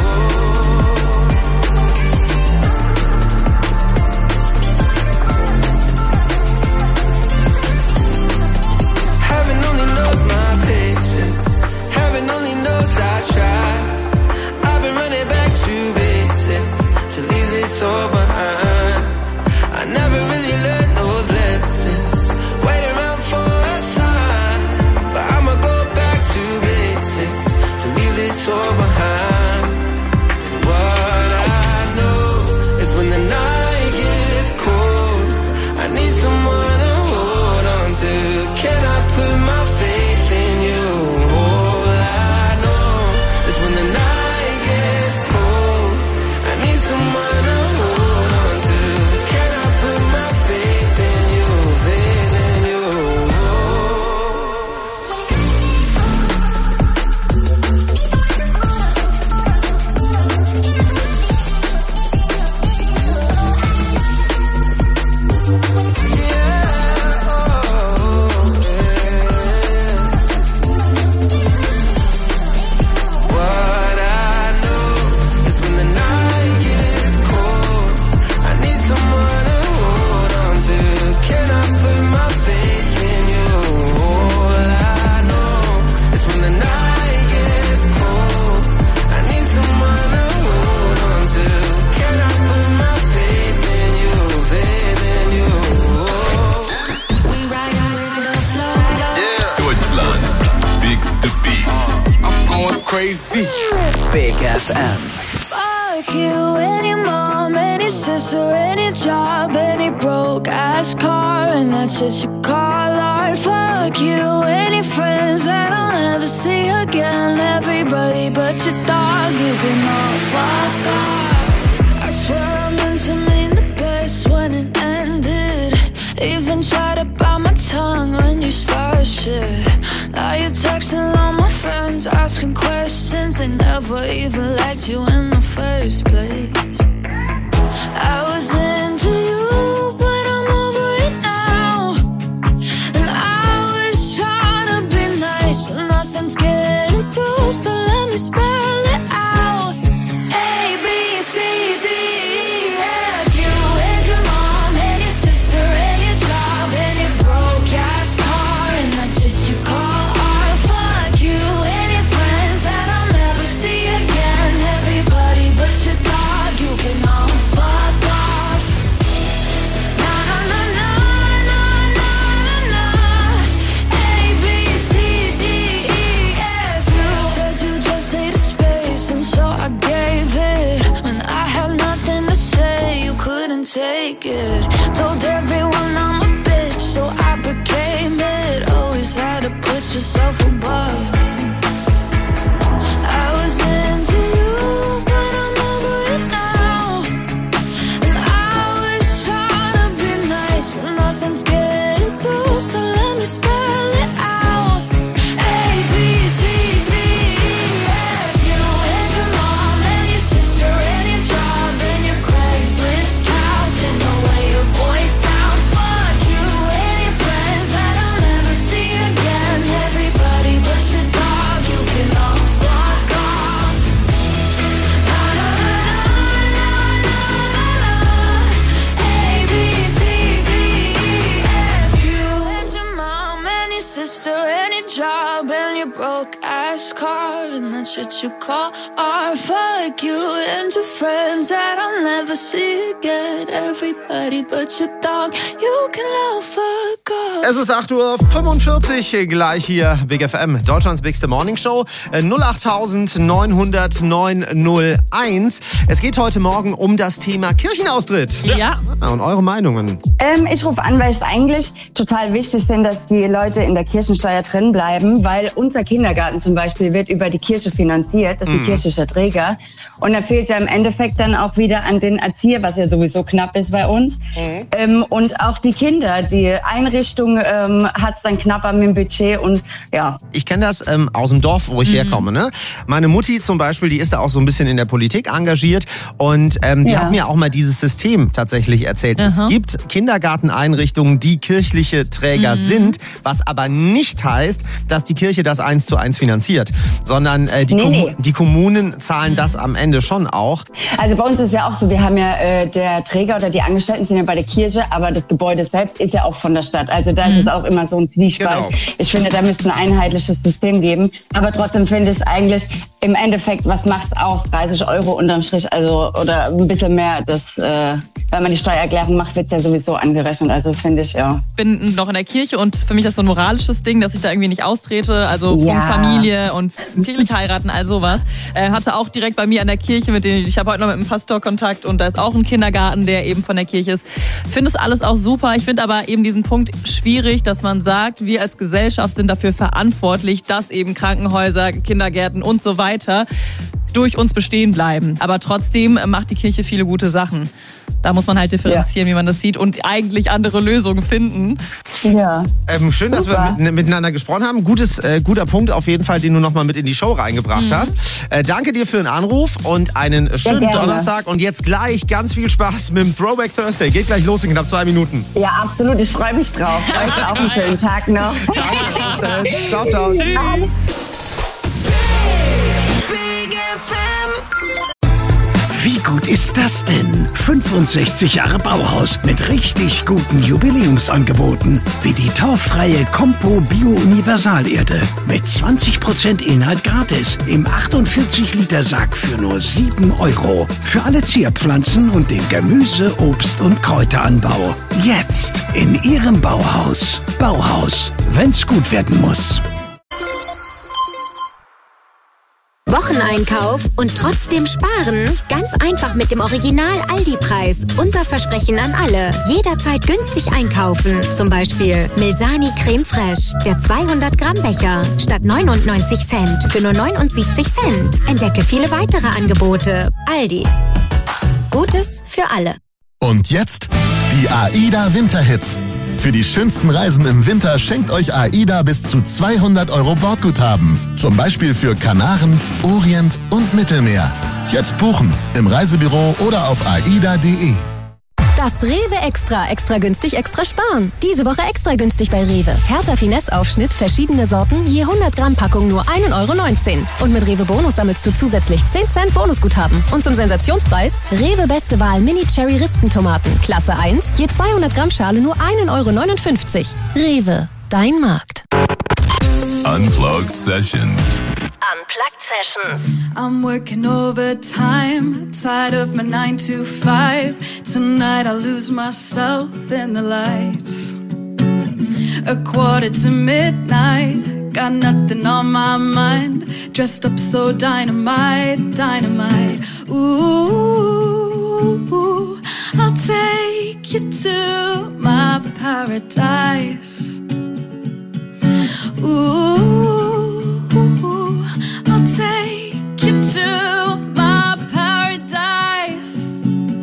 Heaven only knows my patience. Heaven only knows I try. I've been running back to basics to leave this all behind. I never really learned those lessons. Wait around for a sign, but I'ma go back to basics to leave this all behind. And what I know is when the night gets cold, I need someone to hold on to. Can I put my faith in you? All I know is when the night gets cold, I need someone to hold on to. Can I put my faith in you? Faith in you. What I know is when the night gets cold, I need someone to hold on to. Can I put my faith in you? All I know is when the night gets cold, I need someone to hold on to. Can I put my faith in you? Faith in you. We riding with the flow. Deutschlands bigste Beats. I'm going crazy. Big F M. Fuck you and your mom and your sister and your job and your broke ass car and that shit you call art. Fuck you and your friends that I'll never see again. Everybody but your dog, you can all fuck off. I swear I meant to mean the best when it ended. Even tried to bite my tongue when you started shit. Now you're texting all my friends, asking questions. They never even liked you in the first place. I was into you, but I'm over it now. And I was trying to be nice, but nothing's getting through. So let me spell it out. A, B, C, D, E, F. You and your mom and your sister and your job and your broke ass car and that shit you call art. Fuck you and your friends that I'll never see again. Everybody but take it. Told everyone I'm a bitch, so I became it. Always had to put yourself above me. I was into you, but I'm over it now. And I was trying to be nice, but nothing's getting through, so let me spell it out. A, B, C, D, E, F, you and your mom and your sister and your job and your Craigslist couch and the way your voice sounds. Fuck you and your friends that I'll never see again. Everybody but your dog, you can all fuck off. La la la la la la la. A, B, C, D, E, F. You and your mom and your sister and your job and your broke ass car and that shit you call art. Fuck you and your friends that I'll never see again. Everybody but your dog, you can love fuck off. Es ist acht Uhr fünfundvierzig, gleich hier Big F M, Deutschlands bigste Morning Show, null acht neun null null neun null eins. Es geht heute Morgen um das Thema Kirchenaustritt. Ja. Und eure Meinungen? Ähm, ich rufe an, weil es eigentlich total wichtig finde, dass die Leute in der Kirchensteuer drin bleiben, weil unser Kindergarten zum Beispiel wird über die Kirche finanziert, das ist Mhm. ein kirchlicher Träger. Und da fehlt ja im Endeffekt dann auch wieder an den Erzieher, was ja sowieso knapp ist bei uns. Mhm. Ähm, und auch die Kinder, die Einrichtung ähm, hat es dann knapper mit dem Budget und ja. Ich kenne das ähm, aus dem Dorf, wo ich Mhm. herkomme. Ne? Meine Mutti zum Beispiel, die ist da auch so ein bisschen in der Politik engagiert und ähm, die Ja. hat mir auch mal dieses System tatsächlich erzählt. Es Aha. gibt Kindergarteneinrichtungen, die kirchliche Träger Mhm. sind, was aber nicht heißt, dass die Kirche das eins zu eins finanziert, sondern äh, die, Nee, Kommu- nee. die Kommunen zahlen das am Ende schon auch. Also bei uns ist ja auch so, wir haben ja äh, der Träger oder die Angestellten sind ja bei der Kirche, aber das Gebäude selbst ist ja auch von der Stadt. Also da ist es auch immer so ein Zwiespalt. Genau. Ich finde, da müsste ein einheitliches System geben. Aber trotzdem finde ich es eigentlich im Endeffekt, was macht es aus? dreißig Euro unterm Strich, also oder ein bisschen mehr. Das, äh, wenn man die Steuererklärung macht, wird es ja sowieso angerechnet. Also finde ich, ja. Bin noch in der Kirche und für mich ist das so ein moralisches Ding, dass ich da irgendwie nicht austrete. Also Ja. Punkt Familie und kirchlich heiraten, all sowas. Äh, hatte auch direkt bei mir an der Kirche, mit dem ich habe heute noch mit einem Pastor Kontakt und da ist auch ein Kindergarten, der eben von der Kirche ist. Finde es alles auch super. Ich finde aber eben diesen Punkt schwierig, dass man sagt, wir als Gesellschaft sind dafür verantwortlich, dass eben Krankenhäuser, Kindergärten und so weiter durch uns bestehen bleiben. Aber trotzdem macht die Kirche viele gute Sachen. Da muss man halt differenzieren, wie man das sieht und eigentlich andere Lösungen finden. Ja. Ähm, schön, dass Super. wir mit, miteinander gesprochen haben. Gutes, äh, guter Punkt auf jeden Fall, den du nochmal mit in die Show reingebracht Mhm. hast. Äh, danke dir für den Anruf und einen schönen gerne. Donnerstag. Und jetzt gleich ganz viel Spaß mit dem Throwback Thursday. Geht gleich los in knapp zwei Minuten. Ja, absolut. Ich freue mich drauf. Euch auch einen schönen Tag noch. Ciao, ciao. Tschüss. Wie gut ist das denn? fünfundsechzig Jahre Bauhaus mit richtig guten Jubiläumsangeboten. Wie die torffreie Compo Bio Universalerde mit zwanzig Prozent Inhalt gratis im achtundvierzig Liter Sack für nur sieben Euro. Für alle Zierpflanzen und den Gemüse-, Obst- und Kräuteranbau. Jetzt in Ihrem Bauhaus. Bauhaus, wenn's gut werden muss. Wocheneinkauf und trotzdem sparen? Ganz einfach mit dem Original Aldi-Preis. Unser Versprechen an alle. Jederzeit günstig einkaufen. Zum Beispiel Milsani Creme Fraiche, der zweihundert Gramm Becher. Statt neunundneunzig Cent für nur neunundsiebzig Cent. Entdecke viele weitere Angebote. Aldi. Gutes für alle. Und jetzt die AIDA Winterhits. Für die schönsten Reisen im Winter schenkt euch AIDA bis zu zweihundert Euro Bordguthaben. Zum Beispiel für Kanaren, Orient und Mittelmeer. Jetzt buchen im Reisebüro oder auf aida punkt de. Das Rewe Extra. Extra günstig, extra sparen. Diese Woche extra günstig bei Rewe. Hertha Finesse Aufschnitt, verschiedene Sorten, je hundert Gramm Packung nur ein Euro neunzehn. Und mit Rewe Bonus sammelst du zusätzlich zehn Cent Bonusguthaben. Und zum Sensationspreis Rewe Beste Wahl Mini Cherry Rispentomaten. Klasse eins, je zweihundert Gramm Schale nur ein Euro neunundfünfzig. Rewe, dein Markt. Unplugged Sessions. Unplugged Sessions. I'm working overtime, tired of my nine to five. Tonight I lose myself in the lights. A quarter to midnight, got nothing on my mind. Dressed up so dynamite, dynamite. Ooh, I'll take you to my paradise. Ooh, I'll take you to my paradise.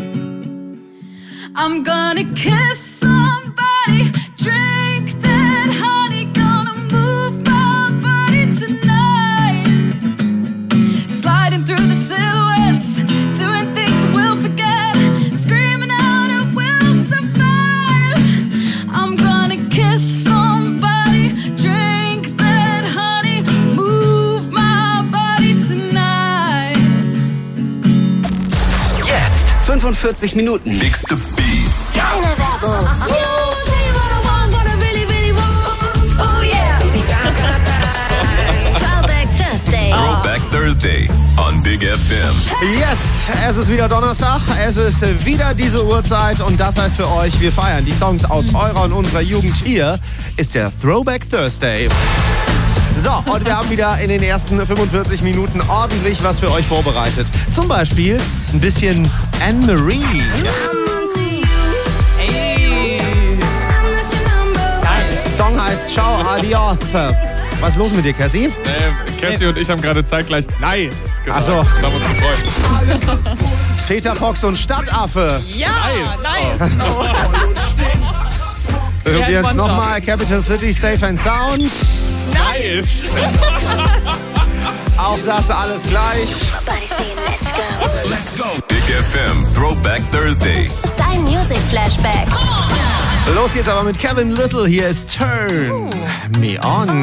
I'm gonna kiss somebody, drink that honey, gonna move my body tonight. Sliding through the silhouettes, doing things we'll forget, screaming out and we'll survive. I'm gonna kiss somebody, drink that honey, move my body tonight. Jetzt fünfundvierzig Minuten. Bigste Beats. Keine Werbung. You tell you what I want, what I really, really want. Oh yeah. Throwback Thursday. Throwback Thursday on Big F M. Yes, es ist wieder Donnerstag, es ist wieder diese Uhrzeit und das heißt für euch, wir feiern die Songs aus eurer und unserer Jugend. Hier ist der Throwback Thursday. So, und wir haben wieder in den ersten fünfundvierzig Minuten ordentlich was für euch vorbereitet. Zum Beispiel ein bisschen Anne-Marie. Song heißt Ciao, Adios. Was ist los mit dir, Cassie? Äh, Cassie und ich haben gerade zeitgleich nice gesagt. Ach so. Wir haben uns gefreut. Peter Fox und Stadtaffe. Ja, nice. Wir probieren es nochmal. Capital City, Safe and Sound. Nice. Auch das alles gleich. Let's go. Big F M Throwback Thursday. Dein Music Flashback. Los geht's aber mit Kevin Little. Hier ist Turn Me On.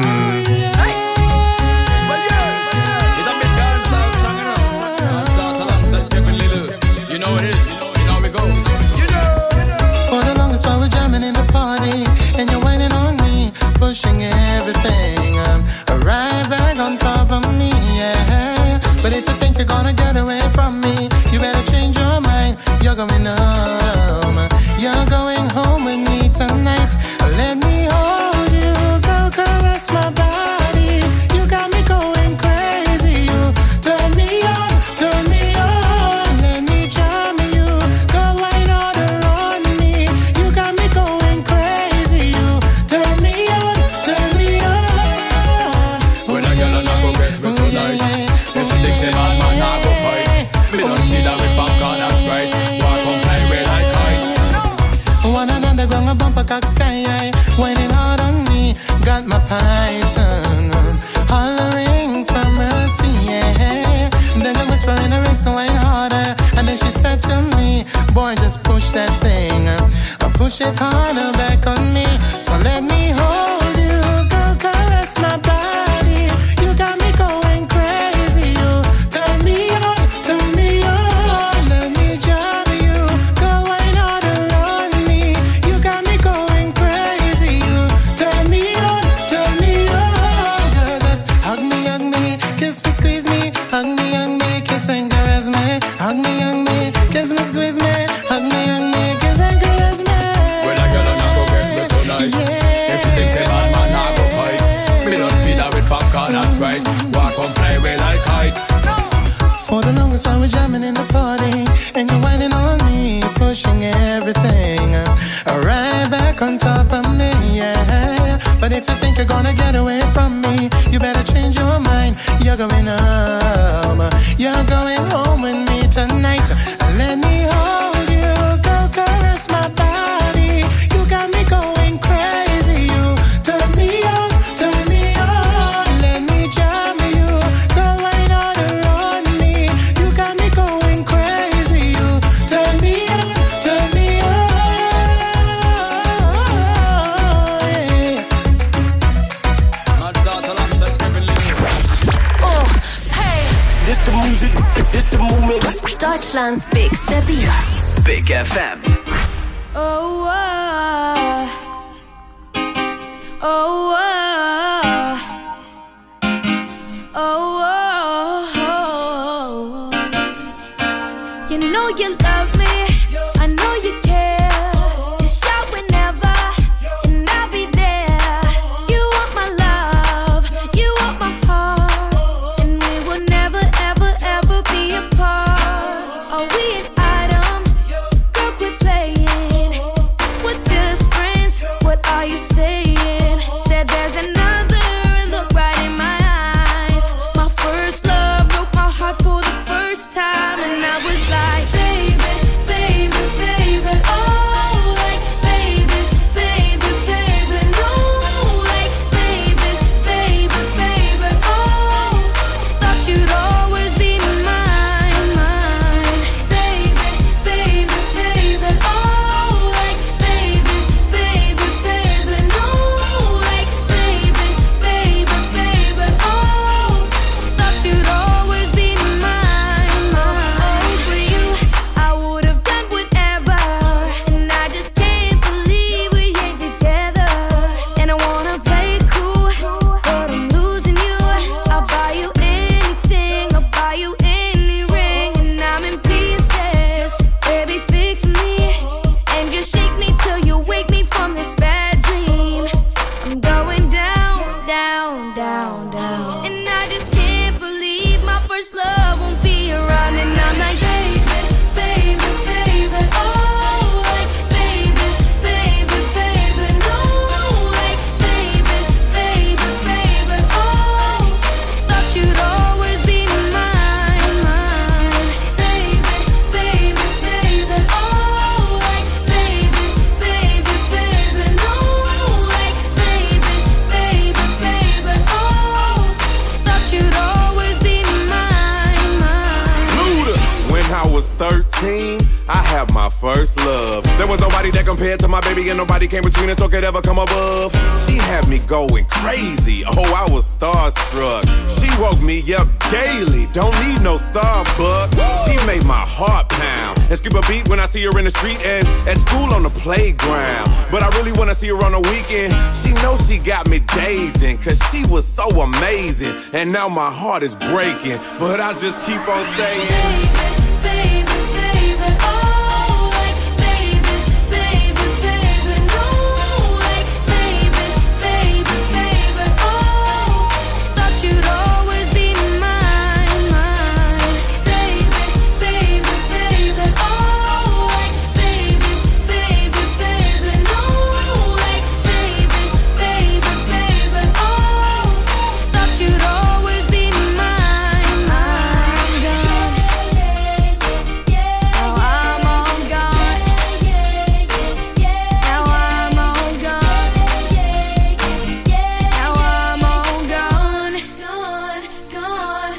For the longest while we're jamming in the party, and you're whining on me, pushing everything um, right back on top of me, yeah. But if you think you're gonna get away from me, you better change your mind. You're going home, you're going home with me tonight. Let me hold you, go caress my body. You got me going crazy. You turn me on, turn me on. Let me charm you, go wine all around me. You got me going crazy. You turn me on, turn me on. When I get on, I go get me tonight. If she thinks a man, man, I go fight. Me don't see that with popcorn and Sprite. Walk on play with like kite. One and underground, a bumper cock sky high, whining hard on me. Got my python hollering for mercy, yeah. Then I whisper in her ear, so wine harder. And then she said to me, boy, just push that thing, or push it harder back on me. So let me hold you, go caress my body. You got me going crazy. You turn me on, turn me on. Let me jam you, go wine harder on me. You got me going crazy. You turn me on, turn me on. Girl, just hug me, hug me, kiss me, squeeze me, hug me, hug me, kiss and caress me, hug me, hug me, kiss me, squeeze me, hug me, hug me, kiss and caress me. When I get on, I go get me tonight. If she thinks a man, man, I go fight. Me don't feel that with popcorn and Sprite. Walk on play with like kite. For the longest while we're jamming in the party, and you're whining on me, pushing everything uh, right back on top of me, yeah. But if you think you're gonna get away from me, you better change your mind. You're going home, you're going home with me tonight. Let me hold you, go caress my body. You got me going crazy. You turn me on, turn me on. Let me jam you, go wine all around me. You got me going crazy. You turn me on, turn me Oh, hey. This the music, this the movement. Deutschlands bigste Beats. Big F M. Oh, uh, oh, uh, oh, oh, oh. You know you love me, I know you care. Just shout whenever, and I'll be there. You want my love, you want my heart, and we will never, ever, ever be apart. Are we an item? Girl, quit playing. I have my first love. There was nobody that compared to my baby, and nobody came between us or could ever come above. She had me going crazy. Oh, I was starstruck. She woke me up daily. Don't need no Starbucks. She made my heart pound and skip a beat when I see her in the street and at school on the playground. But I really wanna see her on the weekend. She knows she got me dazing, cause she was so amazing. And now my heart is breaking, but I just keep on saying, Baby, baby, oh, like baby, baby, baby, no, like baby, baby, baby, oh, thought you'd always be mine, mine, baby, baby, baby, oh, like baby, baby, baby, no, like baby, baby, baby, oh, thought you'd always be mine, mine, girl. Now I'm all gone. Now I'm all gone. Now I'm all gone. Gone, gone.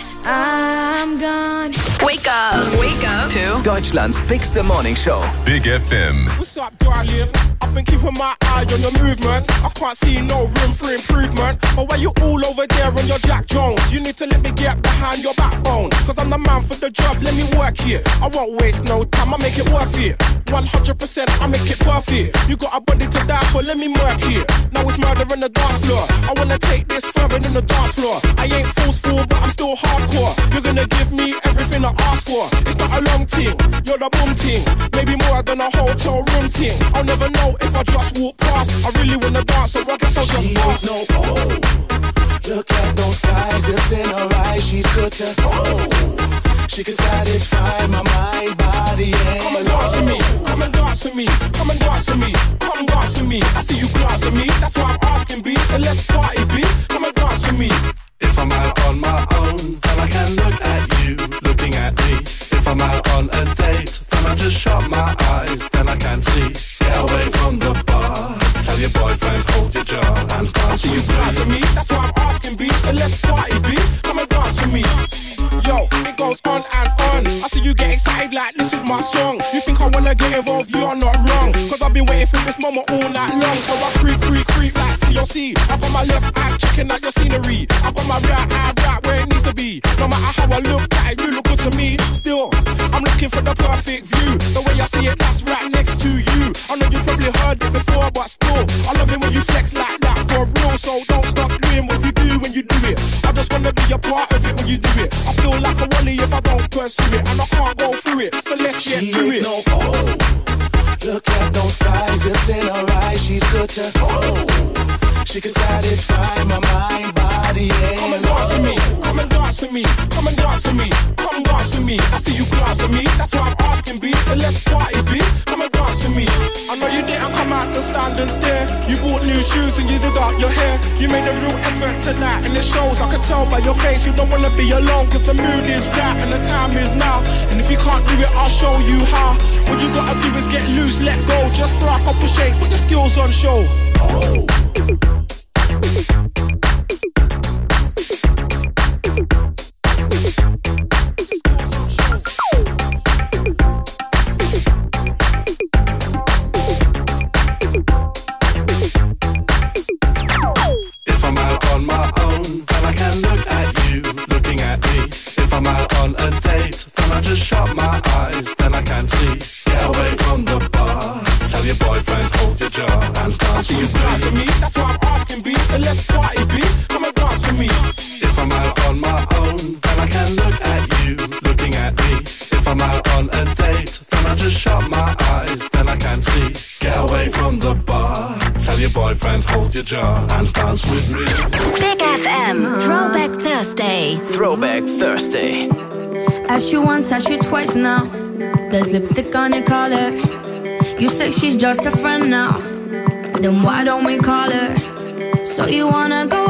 I'm gone. Wake up. Wake up to Deutschlands biggste Morning Show. Big F M. What's up, darling? I've been keeping my eye on your movement. I can't see no room for improvement. But why you all over there on your Jack Jones? You need to let me get behind your backbone. Cause I'm the man for the job, let me work here. I won't waste no time, I make it worth it. one hundred percent, I make it perfect. You got a body to die for, let me work here. Now it's murder on the dance floor. I wanna take this further than the dance floor. I ain't forceful, but I'm still hardcore. You're gonna give me everything I ask for. It's not a long thing, you're the boom ting. Maybe more than a hotel room ting. I'll never know if I just walk past. I really wanna dance, so I guess I'll just pass. No, oh, look at those eyes, it's in her eyes. She's good to oh, she can satisfy my mind, body, and Come and dance with me, come and dance with me, come and dance with me, come dance with me. I see you glance at me, that's why I'm asking B. So let's party B, come and dance with me. If I'm out on my own, then I can look at you, looking at me. If I'm out on a date, then I just shut my eyes, then I can see. Get away from the bar, tell your boyfriend, hold your jaw, and I dance see you with glance at me. me, that's why I'm asking B. So let's party B, come and dance with me. Yo, it goes on and on. I see you get excited like this is my song. You think I wanna get involved, you're not wrong. Cause I've been waiting for this moment all night long. So I creep, creep, creep like T L C. I got my left eye checking out your scenery. I got my right eye right where it needs to be. No matter how I look at it, you look good to me. Still, I'm looking for the perfect view. The way I see it, that's right next to you. I know you probably heard it before, but still, I love it when you flex like that for real. So don't stop doing what you do when you do it. I just wanna be a part of it when you do it. I feel like a wally if I don't pursue it, and I can't go through it. So let's get She to ain't it. no oh, look at those thighs, it's in her eyes. She's good to oh, she can satisfy my mind, body, and Come and dance with me, come and dance with me, come and dance with me, come dance with me. I see you glance at me, that's why I'm asking B. So let's party B, come and dance with me. I know you didn't come out to stand and stare. You bought new shoes and you did up your hair. You made a real effort tonight and it shows. I can tell by your face you don't wanna be alone. Cause the mood is right and the time is now. And if you can't do it, I'll show you how. What you gotta do is get loose, let go. Just throw a couple shakes, put your skills on show. Oh. If I'm out on my own, then I can look at you, looking at me. If I'm out on a date, then I just shut my eyes, then I can see. Get away from the bar, tell your boyfriend, hold your jaw, and I dance see you with glance at me. me, that's why I'm asking B. So let's party B, come and dance with me. If I'm out on my own, then I can look at you, looking at me. If I'm out on a date, then I just shut my eyes, then I can see. Get away from the bar, tell your boyfriend, hold your jaw, and dance with me. Big F M, Throwback Thursday. Throwback Thursday. Asked you once, asked you twice now. There's lipstick on your collar. You say she's just a friend now. Then why don't we call her? So you wanna go